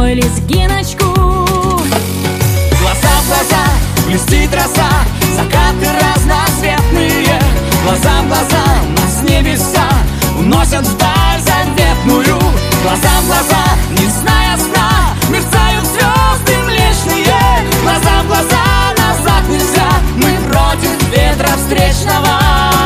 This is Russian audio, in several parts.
свой лезгиночку. Глаза в глаза блестит роса, закаты разноцветные. Глаза в глаза нас небеса уносят вдаль заветную. Глаза в глаза, не зная сна, мерцают звезды млечные. Глаза в глаза, назад нельзя, мы против ветра встречного.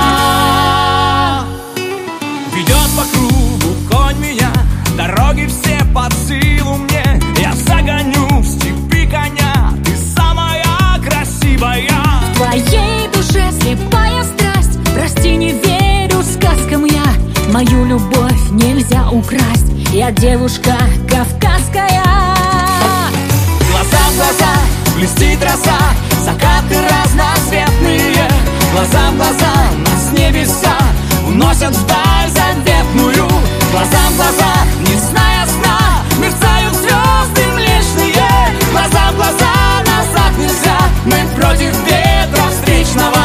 Ведет по кругу конь меня, дороги все под силу мне. Я загоню в степи коня, ты самая красивая. В твоей душе слепая страсть, прости, не верю сказкам я. Мою любовь нельзя украсть, я девушка кавказская. Глаза в глаза блестит роса, закаты разноцветные. Глаза в глаза нас небеса уносят вдаль заветную. Глаза в глаза, не зная сна, мерцают звезды млечные. Глаза в глаза, назад нельзя, мы против ветра встречного.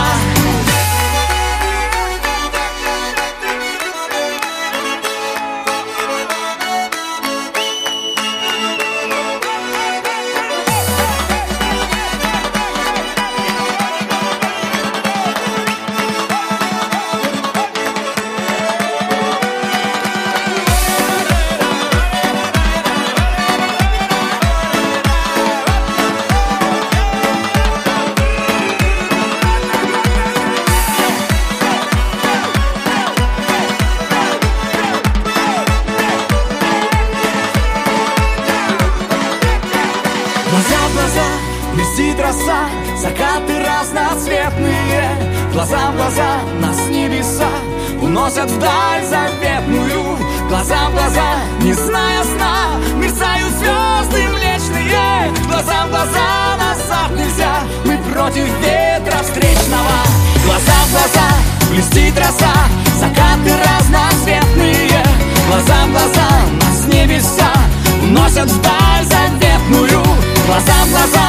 Глаза в глаза блестит роса, закаты разноцветные. Глаза в глаза нас небеса уносят вдаль заветную. Глаза в глаза, не зная сна, мерцают звезды млечные. Глаза в глаза, назад нельзя, мы против ветра встречного. Глаза в глаза блестит роса, закаты разноцветные. Глаза в глаза нас небеса уносят вдаль заветную. Глаза в глаза